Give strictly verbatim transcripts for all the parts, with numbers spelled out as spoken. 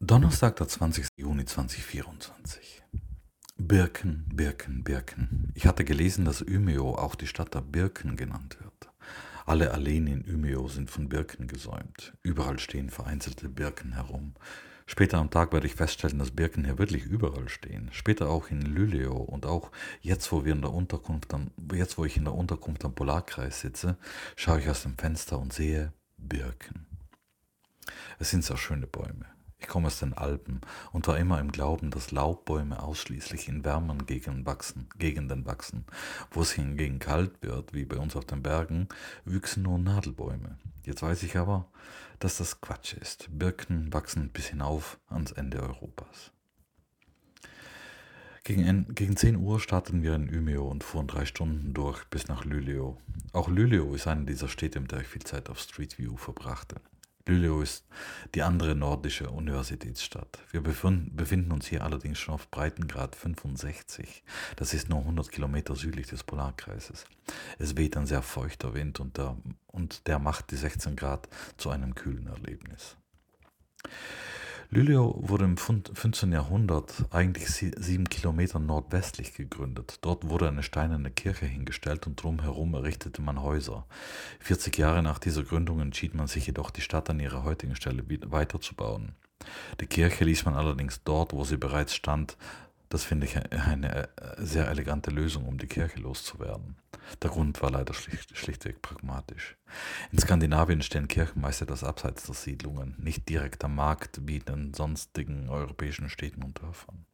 Donnerstag, der zwanzigste Juni zweitausendvierundzwanzig. Birken, Birken, Birken. Ich hatte gelesen, dass Umeå auch die Stadt der Birken genannt wird. Alle Alleen in Umeå sind von Birken gesäumt. Überall stehen vereinzelte Birken herum. Später am Tag werde ich feststellen, dass Birken hier wirklich überall stehen. Später auch in Luleå und auch jetzt, wo wir in der Unterkunft am, jetzt, wo ich in der Unterkunft am Polarkreis sitze, schaue ich aus dem Fenster und sehe Birken. Es sind sehr schöne Bäume. Ich komme aus den Alpen und war immer im Glauben, dass Laubbäume ausschließlich in wärmeren Gegenden wachsen, Gegenden wachsen. Wo es hingegen kalt wird, wie bei uns auf den Bergen, wüchsen nur Nadelbäume. Jetzt weiß ich aber, dass das Quatsch ist. Birken wachsen bis hinauf ans Ende Europas. Gegen, gegen zehn Uhr starteten wir in Umeå und fuhren drei Stunden durch bis nach Luleå. Auch Luleå ist eine dieser Städte, in der ich viel Zeit auf Street View verbrachte. Luleå ist die andere nordische Universitätsstadt. Wir befinden uns hier allerdings schon auf Breitengrad fünfundsechzig. Das ist nur hundert Kilometer südlich des Polarkreises. Es weht ein sehr feuchter Wind und der, und der macht die sechzehn Grad zu einem kühlen Erlebnis. Luleå wurde im fünfzehnten Jahrhundert eigentlich sieben Kilometer nordwestlich gegründet. Dort wurde eine steinerne Kirche hingestellt und drumherum errichtete man Häuser. vierzig Jahre nach dieser Gründung entschied man sich jedoch, die Stadt an ihrer heutigen Stelle weiterzubauen. Die Kirche ließ man allerdings dort, wo sie bereits stand. Das finde ich eine sehr elegante Lösung, um die Kirche loszuwerden. Der Grund war leider schlicht, schlichtweg pragmatisch. In Skandinavien stehen Kirchen meist etwas abseits der Siedlungen, nicht direkt am Markt wie in den sonstigen europäischen Städten und Dörfern.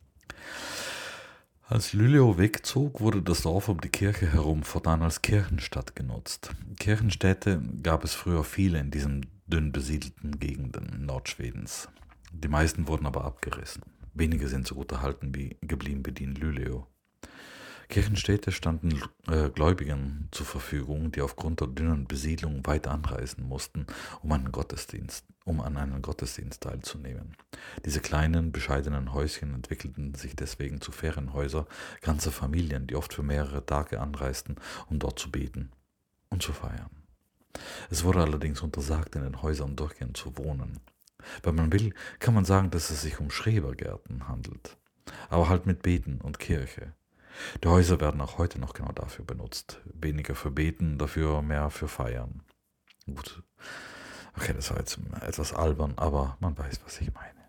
Als Luleå wegzog, wurde das Dorf um die Kirche herum fortan als Kirchenstadt genutzt. Kirchenstädte gab es früher viele in diesen dünn besiedelten Gegenden Nordschwedens. Die meisten wurden aber abgerissen. Wenige sind so gut erhalten wie geblieben wie die in Luleå. Kirchenstädte standen äh, Gläubigen zur Verfügung, die aufgrund der dünnen Besiedlung weit anreisen mussten, um, einen Gottesdienst, um an einem Gottesdienst teilzunehmen. Diese kleinen, bescheidenen Häuschen entwickelten sich deswegen zu Ferienhäusern ganzer Familien, die oft für mehrere Tage anreisten, um dort zu beten und zu feiern. Es wurde allerdings untersagt, in den Häusern durchgehend zu wohnen. Wenn man will, kann man sagen, dass es sich um Schrebergärten handelt, aber halt mit Beten und Kirche. Die Häuser werden auch heute noch genau dafür benutzt. Weniger für Beten, dafür mehr für Feiern. Gut, okay, das war jetzt etwas albern, aber man weiß, was ich meine.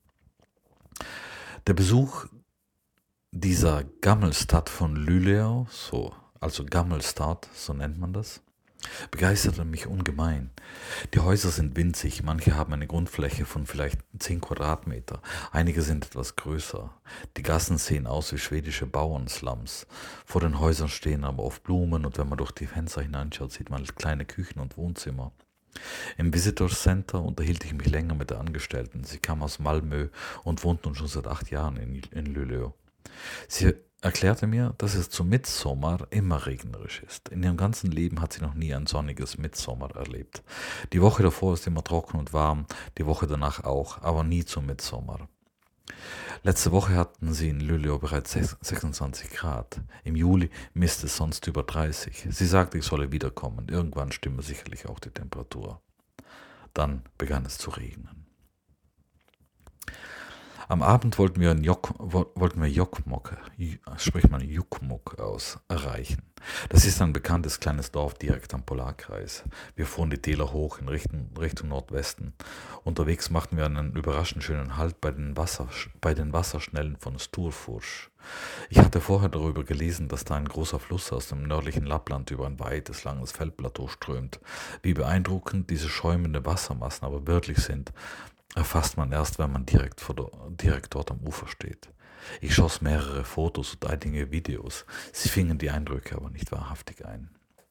Der Besuch dieser Gammelstadt von Luleå, so, also Gammelstad, so nennt man das, begeisterte mich ungemein. Die Häuser sind winzig, manche haben eine Grundfläche von vielleicht zehn Quadratmeter, einige sind etwas größer. Die Gassen sehen aus wie schwedische Bauernslums. Vor den Häusern stehen aber oft Blumen und wenn man durch die Fenster hineinschaut, sieht man kleine Küchen und Wohnzimmer. Im Visitors Center unterhielt ich mich länger mit der Angestellten. Sie kam aus Malmö und wohnt nun schon seit acht Jahren in, in Luleå. Sie erklärte mir, dass es zu Mittsommer immer regnerisch ist. In ihrem ganzen Leben hat sie noch nie ein sonniges Mittsommer erlebt. Die Woche davor ist immer trocken und warm, die Woche danach auch, aber nie zum Mittsommer. Letzte Woche hatten sie in Luleå bereits sechsundzwanzig Grad. Im Juli misst es sonst über dreißig. Sie sagte, ich solle wiederkommen. Irgendwann stimme sicherlich auch die Temperatur. Dann begann es zu regnen. Am Abend wollten wir, in Jok, wollten wir Jokkmokk, spricht man Jokkmokk aus, erreichen. Das ist ein bekanntes kleines Dorf direkt am Polarkreis. Wir fuhren die Täler hoch in Richtung, Richtung Nordwesten. Unterwegs machten wir einen überraschend schönen Halt bei den, Wasser, bei den Wasserschnellen von Storfors. Ich hatte vorher darüber gelesen, dass da ein großer Fluss aus dem nördlichen Lappland über ein weites, langes Feldplateau strömt. Wie beeindruckend diese schäumenden Wassermassen aber wirklich sind, erfasst man erst, wenn man direkt, vor, direkt dort am Ufer steht. Ich schoss mehrere Fotos und einige Videos. Sie fingen die Eindrücke aber nicht wahrhaftig ein.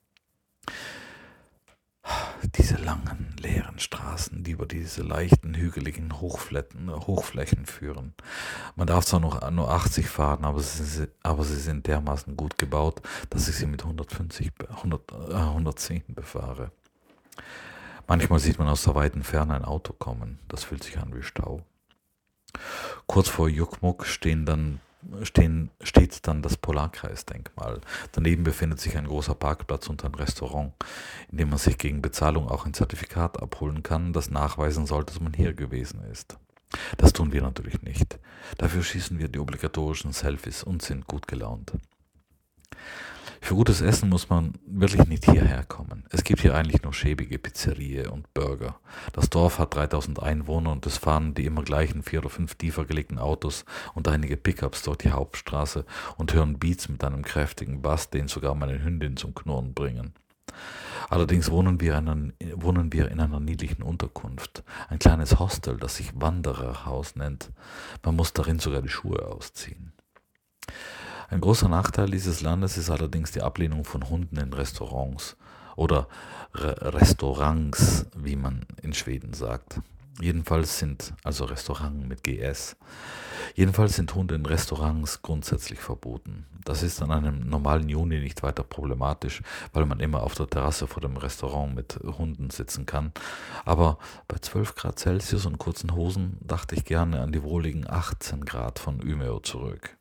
Diese langen, leeren Straßen, die über diese leichten, hügeligen Hochflächen führen. Man darf zwar noch nur achtzig fahren, aber sie, aber sie sind dermaßen gut gebaut, dass ich sie mit hundertfünfzig, hundert, äh, hundertzehn befahre. Manchmal sieht man aus der weiten Ferne ein Auto kommen. Das fühlt sich an wie Stau. Kurz vor Jokkmokk stehen dann, stehen, steht dann das Polarkreisdenkmal. Daneben befindet sich ein großer Parkplatz und ein Restaurant, in dem man sich gegen Bezahlung auch ein Zertifikat abholen kann, das nachweisen soll, dass man hier gewesen ist. Das tun wir natürlich nicht. Dafür schießen wir die obligatorischen Selfies und sind gut gelaunt. Für gutes Essen muss man wirklich nicht hierher kommen. Es gibt hier eigentlich nur schäbige Pizzerie und Burger. Das Dorf hat dreitausend Einwohner und es fahren die immer gleichen vier oder fünf tiefer gelegten Autos und einige Pickups durch die Hauptstraße und hören Beats mit einem kräftigen Bass, den sogar meine Hündin zum Knurren bringen. Allerdings wohnen wir, in einer, wohnen wir in einer niedlichen Unterkunft, ein kleines Hostel, das sich Wandererhaus nennt. Man muss darin sogar die Schuhe ausziehen. Ein großer Nachteil dieses Landes ist allerdings die Ablehnung von Hunden in Restaurants oder Re Restaurants, wie man in Schweden sagt. Jedenfalls sind, also Restaurant mit G S, jedenfalls sind Hunde in Restaurants grundsätzlich verboten. Das ist an einem normalen Juni nicht weiter problematisch, weil man immer auf der Terrasse vor dem Restaurant mit Hunden sitzen kann. Aber bei zwölf Grad Celsius und kurzen Hosen dachte ich gerne an die wohligen achtzehn Grad von Umeå zurück.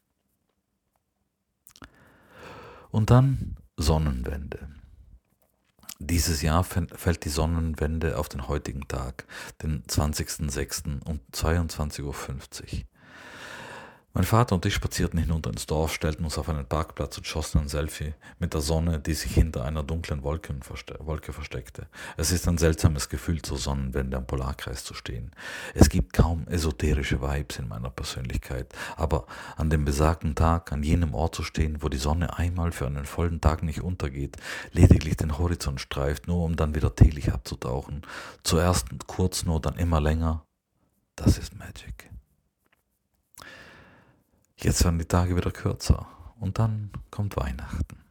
Und dann Sonnenwende. Dieses Jahr fällt die Sonnenwende auf den heutigen Tag, den zwanzigsten sechsten um zweiundzwanzig Uhr fünfzig. Mein Vater und ich spazierten hinunter ins Dorf, stellten uns auf einen Parkplatz und schossen ein Selfie mit der Sonne, die sich hinter einer dunklen Wolke versteckte. Es ist ein seltsames Gefühl, zur Sonnenwende am Polarkreis zu stehen. Es gibt kaum esoterische Vibes in meiner Persönlichkeit, aber an dem besagten Tag, an jenem Ort zu stehen, wo die Sonne einmal für einen vollen Tag nicht untergeht, lediglich den Horizont streift, nur um dann wieder täglich abzutauchen, zuerst kurz nur, dann immer länger, das ist Magic. Jetzt werden die Tage wieder kürzer und dann kommt Weihnachten.